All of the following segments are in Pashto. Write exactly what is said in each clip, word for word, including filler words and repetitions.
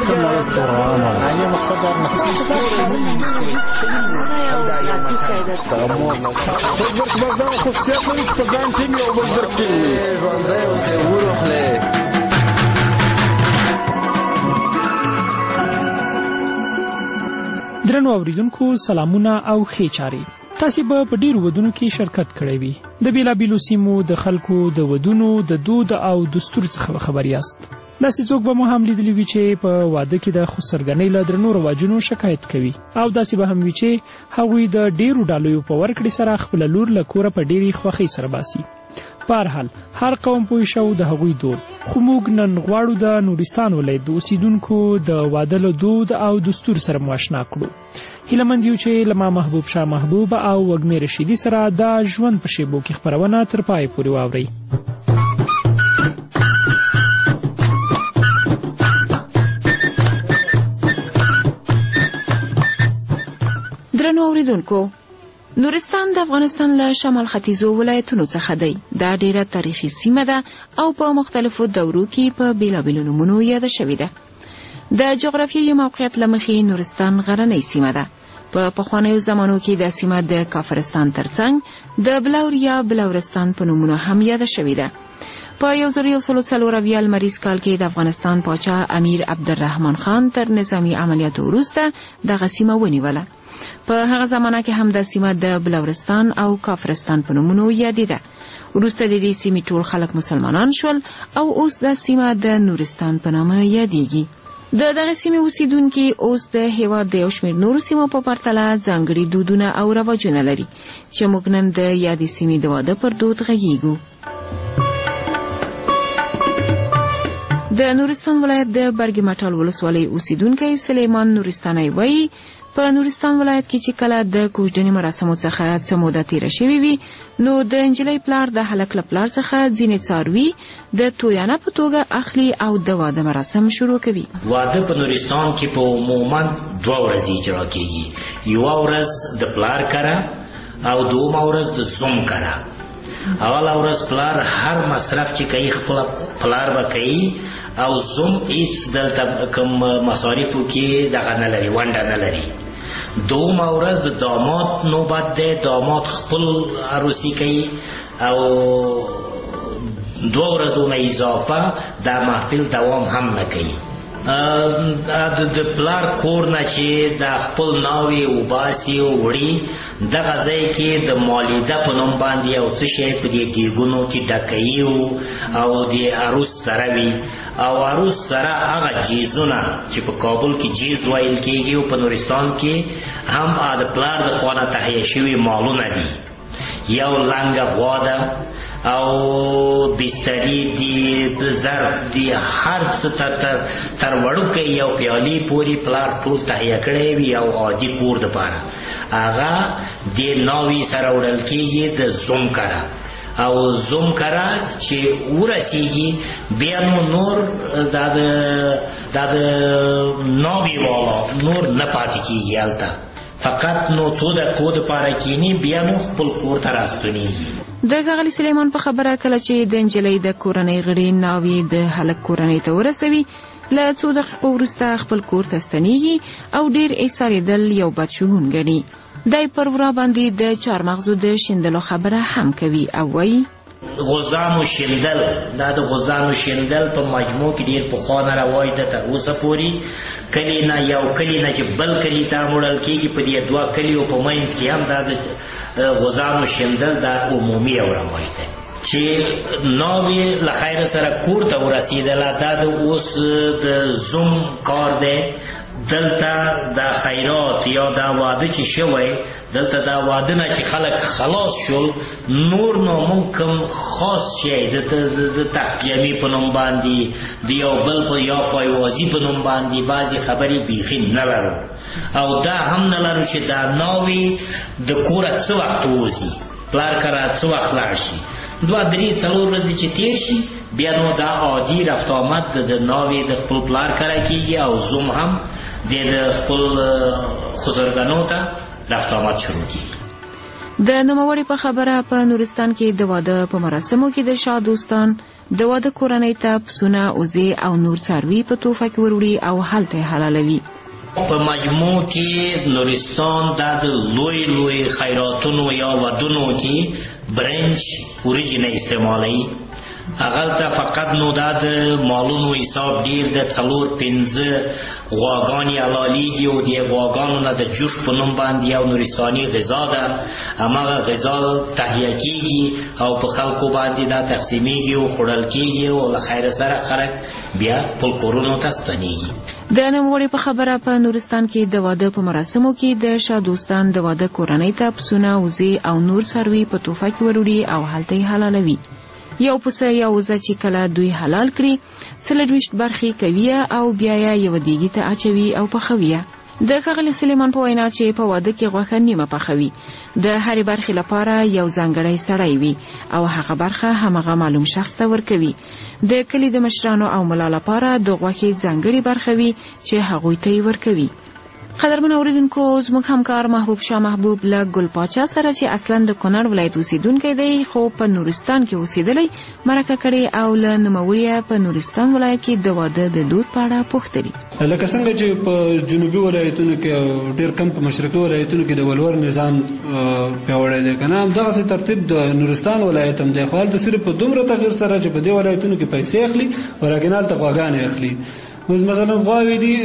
یعنی مقصد در نفس خود ورک بازدان خصوصیت نوی چه پزان تیمی او بزرگ تیمی ژوندی اوسې وروخلې. درنو اوریدونکو سلامونه او ښې چارې. تاسې به په ډېرو ودونو کې شرکت کړی وي. د بېلابېلو سیمو د خلکو د ودونو د دود او دستور څخه خبر یاست. داسې څوک به مو هم لیدلي وي چې په واده کې د خسرګنۍ له درنو رواجونو شکایت کوي، او داسې به هم وي چې هغوی د ډېرو ډالیو په ورکړې سره خپله لور له کوره په ډېرې خوښۍ سره باسي. په هر حال هر قوم پوه شو د هغوی دود، خو موږ نن غواړو د نورستان ولایت د اوسیدونکو د واده له دود او دستور سره مو اشنا کړو. هیله مند یو چې له ما محبوب شاه محبوب او وږمې رشیدي سره د ژوند په شیبو کې خپرونه تر پای پورې واورئ. درنو اوریدونکو، نورستان د افغانستان له شمال ختیځو ولایتونو څخه دی. دا ډیره تاریخي سیمه ده او په مختلفو دورو کې په بیلابیلو نومونو یاده شوې ده. د جغرافیایي موقعیت له مخې نورستان غرنۍ سیمه ده. په پخوانیو زمانو کې دا سیمه د کافرستان ترڅنګ د بلور یا بلورستان په نومونو هم یاده شوې ده. په یو زر یو سل څلور اویا لمریز کال کې د افغانستان پاچا امیر عبدالرحمن خان تر نظامي عملیاتو وروسته دغه سیمه ونیوله. په هغه زمانه کې هم د سیمه د بلورستان او کافرستان په نومونو یادېده. وروسته د دې سیمې ټول خلک مسلمانان شول او اوس د سیمه د نورستان په نامه یادېږي. د دغه سیمې اوسیدونکي اوس د هېواد د یو شمېر نورو سیمو په پرتله ځانګړي دودونه او رواجونه لري چې موږ نن د یادې سیمې د واده پر دود غږیږو. د نورستان ولایت د برګ مټال ولسوالۍ اوسیدونکی سلیمان نورستانی وایي په نورستان ولایت کې چې کله د کوژدنې مراسمو څخه څه موده تیره شوې وي، نو د نجلۍ پلار د هلک له پلار څخه ځینې څاروي د تویانه په توګه اخلي او د واده مراسم شروع کوي. واده په نورستان کې په عموما دوه ورځې اجرا کېږي. یوه ورځ د پلار کره او دویمه ورځ د زوم کره. اوله ورځ پلار هر مصرف چې کوي خپل پلار به کوي او زوم هیڅ دلته کوم مصارفو کې دغه نه لري، ونډه نه لري. دویمه ورځ د داماد نوبت دی. داماد خپل عروسی کوي او دوه ورځو نه اضافه دا محفل دوام هم نه کوي. د پلار کور نه چې د خپل ناوې وباسي او وړي، دغه ځای کې د مالیده په نوم باندې یو څه شی په دې دیګونو کې ډکوي او د عروس سره وي، او عروس سره هغه جیزونه چې په کابل کې جیز ویل کېږي او په نورستان کې هم د پلار د خوا نه تهیه شوي مالونه دي. یو لنګه غوا ده او بستری دی، ظرف دی، هر څه تر تر وړوکی یو پیالې پورې پلار ټول تهیه کړی وي او عادي کور دپاره هغه د ناوې سره وړل کېږي د زوم کره. او زوم کره چې ورسیږي بیا نو نور دا د ناوې والا نور نه پاتې کېږي هلته، فقط نو څو دقیقو دپاره کښېني بیا نو خپل کور ته راستنېږي. د ښاغلي سلیمان په خبره کله چې د نجلۍ د کورنۍ غړي ناوې د هلک کورنۍ ته ورسوي، له څو دقیقو وروسته خپل کور ته ستنېږي او ډېر ایسارېدل یو بد شګون ګڼي. دی پر ورا باندې د چارمغزو د شیندلو خبره هم کوي او وایي غوزانو شیندل، دا د غوزانو شیندل په مجموع کې ډېر پخوانه رواج ده تر اوسه پورې. کلي نه یو کلي نه چې بل کلي ته وړل کېږي، په دې دوه کلیو په منځ کې هم دا د غوزانو شیندل دا عمومي یو رواج دی. چې ناوې له خیر سره کور ته ورسېدله، دا د اوس د زوم کار دی. دلته دا خیرات یا دا واده چې شوی، دلته دا واده نه چې خلک خلاص شول، نور نو موږ کوم خاص شی د تخت جمعي په نوم باندې د یو بل په یا پایوازي په نوم باندې بعضې خبرې بیخي نه لرو. او دا هم نه لرو چې دا ناوې د کوره څه وخت ووځي، پلار کره څه وخت لاړ شي. دوه درې څلور ورځې چې تېر شي بیا نو دا عادي رفت آمد د ناوې د خپل پلار کره کېږي او زوم هم د خپل خسرګنو ته رفت آمد شروع کېږي. د نوموړي په خبره په نورستان کې د واده په مراسمو کې د شاه دوستان، د واده کورنۍ ته پسونه، وزې او نور څاروي په توفه کې وروړي او هلته یې حلالوي. په مجموع کې نورستان د لوی لوی خیراتونو یا ودونو کې برنج اوریجن استعمالوي. هغلته فقط نو د مالونو حساب ډیر د څلور پنځه غواګانې حلالېږي او د غواګانو نه د جوش په نوم باندې یو نورستاني غذا ده. هماغه غذا تهیه کېږي او په خلکو باندې دا تقسیمېږي او خوړل کېږي او له خیره سره خلک بیا خپل کورونو ته ستنېږي. د نوموړي په خبره په نورستان کې د واده په مراسمو کې د شاه دوستان د واده کورنۍ ته پسونه، وزې او نور څاروي په توفه کې وروړي او هلته یې حلالوي. یو پسه یا وزه چې کله دوی حلال کړي څلرویشت برخې کوي او بیا یې یو دیګي ته اچوي او پخوي. د ښاغلي سلیمان په وینا چې په واده کې غوښه نیمه پخوي، د هرې برخې لپاره یو ځانګړی سړی وي او هغه برخه همغه معلوم شخص ته ورکوي. د کلي د مشرانو او ملا لپاره د غوښې ځانګړې برخه وي چې هغوی ته یې ورکوي. قدرمن اوریدونکو، زموږ همکار محبوب شاه محبوب له ګل پاچا سره چې اصلا د کونړ ولایت اوسیدونکی دی خو په نورستان کې اوسېدلی مرکه کړې او له نوموړي په نورستان ولایت کې د واده د دود په اړه پوښتلي. لکه څنګه چې په جنوبي ولایتونو کې او ډېر کم په مشرقي ولایتونو کې د ولور نظام پیاوړی دی که نه، همدغسې ترتیب د نورستان ولایت هم دی. خو هلته صرف په دومره تغیر سره چې په دې ولایتونو کې پیسې اخلي او راګین هلته غواګانې اخلي. اوس مثلا غواوې دي،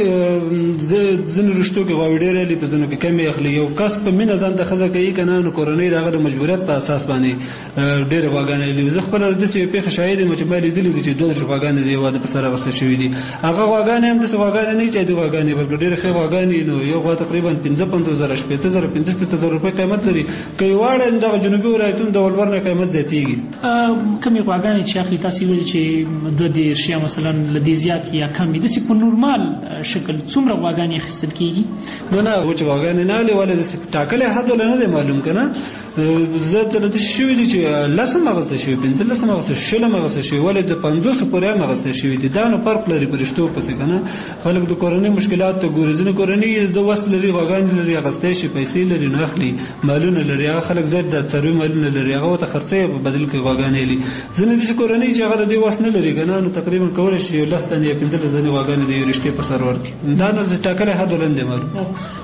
ځینو رشتو کې غواوې ډېرې اخلي، په ځینو کې کمې اخلي. یو کس په مینه ځان ته ښځه کوي که نه، نو کورنۍ د هغه د مجبوریت په اساس باندې ډېرې غواګانې اخلي. زه خپله داسې یوه پېښه شاهد یم چې ما لیدلي دي چې دوه دېرش غواګانې د یو واده په سر اخیستل شوي دي. هغه غواګانې هم داسې غواګانې نه وي چې عادي غواګانې، بلکې ډېرې ښې غواګانې. نو یو غوا تقریبا پنځه پنځوس زره شپېته زره پنځه شپېته زره روپۍ قیمت لري. که یې واړه دغه جنوبي ولایتونو د ولور نه قیمت زیاتېږي. کمې غواګانې چې اخلي تاسې ویلي چې دوه دېرش یا مثلا له دې زیات یا کم وي، داسې په نورمال شکل څومره غواګانې اخیستل کېږي؟ نو نه، وچې غواګانې نه اخلي، ولې داسې ټاکلی حد ولا نه دی معلوم که نه. زه ته داسې شوي دي چې لس هم اخیستل شوي، پنځلس هم اخیستل شوي، شل هم اخیستل شوي، ولې د پنځوسو پورې هم اخیستل شوي دي. دا نو فرق لري په رشتو پسې که نه. خلک د کورنۍ مشکلات ته ګوري. ځینې کورنۍ د وس لري، غواګانې لري، اخیستی شي، پیسې لري، نو اخلي. مالونه لري، هغه خلک زیات د څاروي مالونه لري، هغه ورته خرڅوي په بدل کې غواګانې اخلي. ځینې داسې کورنۍ چې هغه د دې وس نه لري که نه، نو تقریبا کولی شي یو لس دانې یا پنځلس دانې غواګانې د یو رشتې په سر ورکړي. دا نو ټاکلی حد ولن دی معلوم.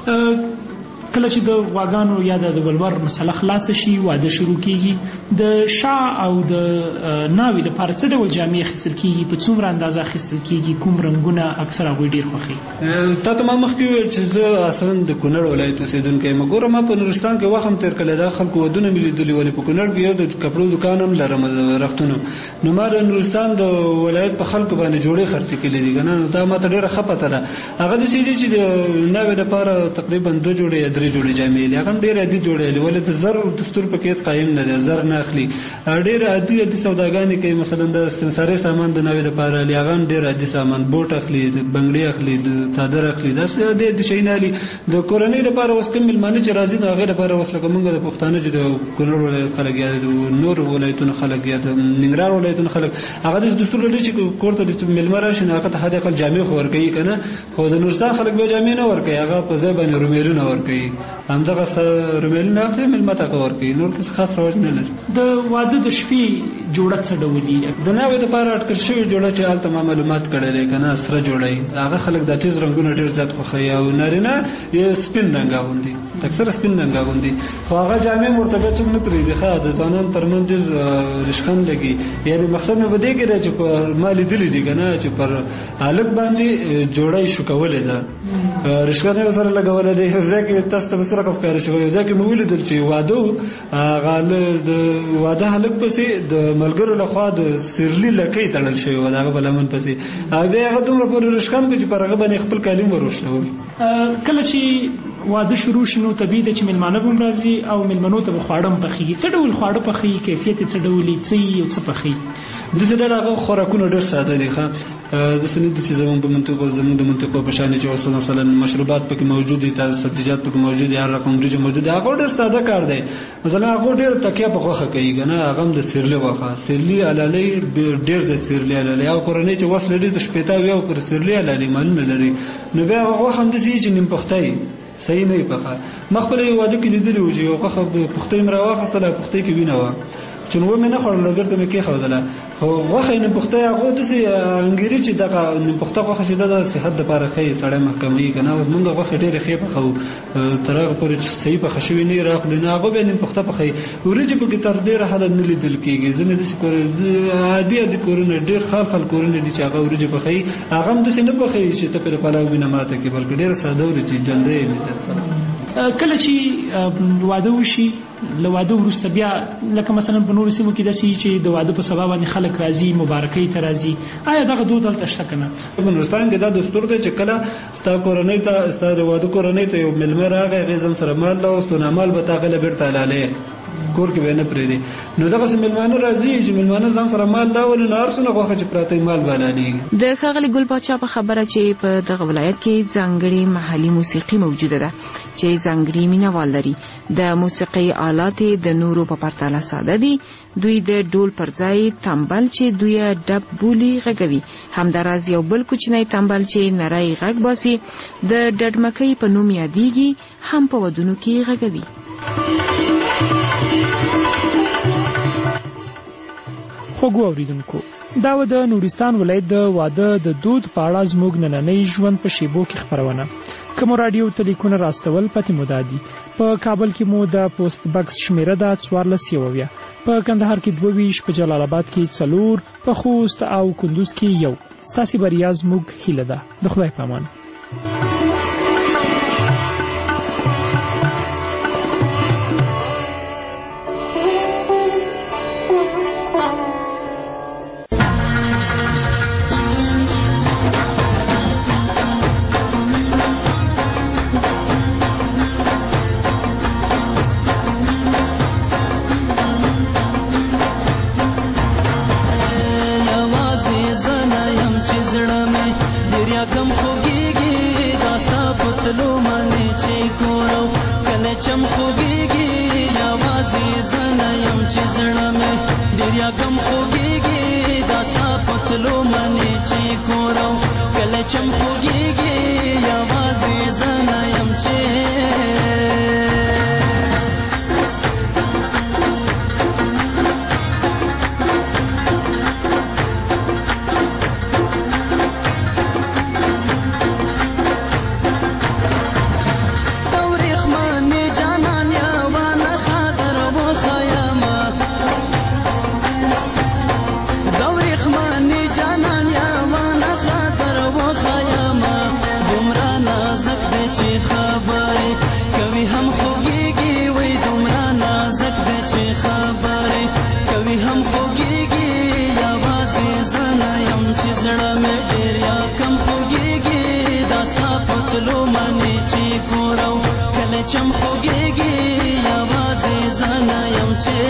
کله چې د غواګانو یا د ولور مسله خلاصه شي، واده شروع کېږي، د شاه او د ناوې لپاره څه ډول جامې اخیستل کېږي؟ په څومره اندازه اخیستل کېږي؟ کوم رنګونه اکثر هغوی ډېر خوښوي؟ تا ته ما مخکې وویل چې زه اصلا د کونړ ولایت اوسېدونکی یم. ګوره ما په نورستان کې وخت هم تېر کړی، دا خلکو ودونه مې لیدلي. ولې په کونړ کې یو د کپړو دوکان هم لرم، د رختونو. نو ما د نورستان د ولایت په خلکو باندې جوړې خرڅې کړي دي که نه. دا ما ته ډېره ښه پته ده. هغه داسې دي چې د ناوې لپاره تقریبا دوه جوړې یا درې جوړې جامې دي. هغه هم ډېرې عادي جوړې دي، ولې د زر دستور پکې هېڅ قایم نه دی، زر نه اخلي. ډېر عادي عادي سوداګانې کوي. مثلا د سنساري سامان د ناوې لپاره اخلي، هغه هم ډېر عادي سامان، بوټ اخلي، د بنګړي اخلي، د څادر اخلي، داسې عادي عادي شیونه اخلي. د کورنۍ لپاره اوس کوم مېلمانه چې راځي، د هغې لپاره اوس لکه موږ د پښتانه چې د کونړ ولایت خلک یا د نور ولایتونو خلک یا د ننګرهار ولایتونو خلک، هغه داسې دستور لري چې کور ته د مېلمه راشي نو هغه ته حد اقل جامې خو ورکوي که نه. خو د نورستان خلک بیا جامې نه ورکوي، هغه په ځای باندې رومیلونه ورکوي. همدغه رومیلونه اخلي، مېلمه ته ورکوي. نور څه خاص رواج نه لري. د واده د شپې جوړه څه ډول دي؟ د ناوې لپاره اټکل شوې جوړه چې هلته ما معلومات کړی دی که نه، سره جوړه وي. هغه خلک دا تیز رنګونه ډېر زیات خوښوي، او نارینه یې سپین رنګ اغوندي، اکثره سپین رنګ اغوندي. خو هغه جامې ورته بیا څوک نه پرېږدي. ښه د ځوانانو تر منځ ډېر رشخند لګي. یعنې مقصد مې په دې کې دی چې په ما لیدلي دي که نه چې پر هلک باندې جوړه یې شوکولې ده، رشخند یې ورسره لګولی دی. یو ځای کې تاسو ته به څه رقم ښکاره شي، یو ځای کې مې ولیدل چې واده و، هغه د واده هلک پسې د ملګرو لخوا د سیرلي لکۍ تړل شوې وه د هغه په لمن پسې، او بیا هغه دومره پورې رشخند کړو چې پر هغه باندې خپل کالي وروشلول. کله چې واده شروع شي نو طبیعي ده چې مېلمانه به هم راځي او مېلمنو ته به خواړه هم پخېږي. څه ډول خواړه پخېږي؟ کیفیت یې څه ډول وي؟ څه یي او څه پخېږي؟ داسې ډېر هغه خوراکونه ډېر ساده دي. ښه داسې نه دي چې زموږ په منطقو زموږ د منطقو په شان چې اوس مثلا مشروبات پکې موجود دي، تازه سبزیجات پکې موجود دي، هر رقم وریجې موجود دي. هغه ډېر ساده کار دی. مثلا هغه ډېر تکیه په غوښه کوي که نه، هغه هم د سیرلي غوښه، سیرلي حلالۍ ډېر زیات سیرلي حلالۍ. او کورنۍ چې وس لري د شپېته اویاو پورې سیرلي حلالۍ مالونه لري، نو بیا هغه غوښه هم داسې وي چې نیم پخته وي، صحیح نه وي پخه. ما خپله یو واده کې لیدلي وو چې یو غوښه پختۍ مې راواخیستله، پختۍ کې وینه وه چې نو مې نه خوړله، بېرته مې کېښودله. خو غوښه نه پخته هغه داسې انګیري چې دغه نه پخته غوښه چې د صحت لپاره ښه سړی محکمې که نه موږ غوښې ډېرې ښې پخوو تر هغه پورې چې صحیح پخه شوې نه راخلو نه هغه بیا نه پخته پخوي وریجې پکې تر ډېره حده نه لیدل کېږي ځینې داسې عادي عادي کورونه ډېر خال خال کورونه دي چې هغه وریجې پخوي هغه هم داسې نه پخوي چې ته پرې پلاو وینه ماته کړي بلکې ډېره ساده وریجې ژوندۍ یې مزت سره کله چې واده وشي له واده وروسته بیا لکه مثلا په نورو سیمو کې داسې چې د واده په سبا باندې خلک راځي مبارکۍ ته راځي آیا دغه دود هلته شته که نه؟ په نورستان کې دا دستور دی چې کله ستا کورنۍ ته ستا د واده کورنۍ ته یو میلمه راغی هغې ځان سره مال راوست نو مال به تا هغې له بېرته حلالۍ کور کې به نه پرېږدي نو دغسې میلمانه راځي چې میلمانه ځان سره مال راولي نو هر څونه غوښه چې پراته وي مال به حلالېږي. د ښاغلي ګل پاچا په خبره چې په دغه ولایت کې ځانګړې محلي موسیقي موجوده ده چې ځانګړي مینهوال لري. د موسیقي آلات د نورو په پرتله ساده دي. دوی د ډول پر ځای تمبل چې دوی ډب بولي غږوي. همداراز یو بل کوچنی تمبل چې نری غږ باسي د ډډمکۍ په نوم یادېږي هم په ودونو کې غږوي. خوږو اوریدونکو دا و د نورستان ولایت د واده د دود په اړه زموږ نننۍ ژوند په شیبو کې خپرونه. که مو راډیو ته لیکونه راستول پتې مو دا دي. په کابل کې مو د پوسټ بکس شمیره ده څوارلس یو اویا، په کندهار کې دوه ویشت، په جلال آباد کې څلور، په خوست او کندوز کې یو. ستاسې بریا زموږ هیله ده. د خدای په امان. چم خوږیږي یوازې زه نه یم چې زړه مې ډېر یاګم خوږیږي دا ستا په تلو منې چې ګورم کله چم خوږیږي یوازې زه نه یم چې چم خوږیږي یوازې زه نه یم چې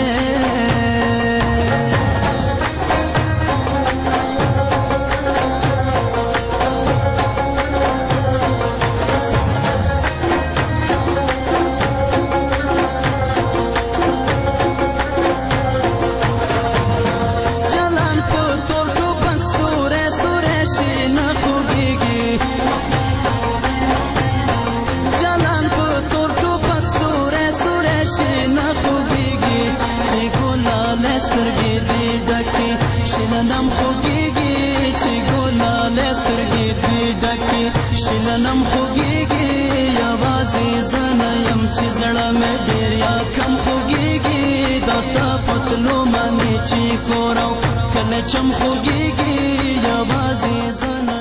شلنم خوږیږي چې ګلاله سترګې دې ډکې شلنم خوږیږي یوازې زه نه یم چې زړه مې ډېر یا کم خوږیږي دا ستا په تلو منې چې کورم کله چم خوږیږي یوازې زه نه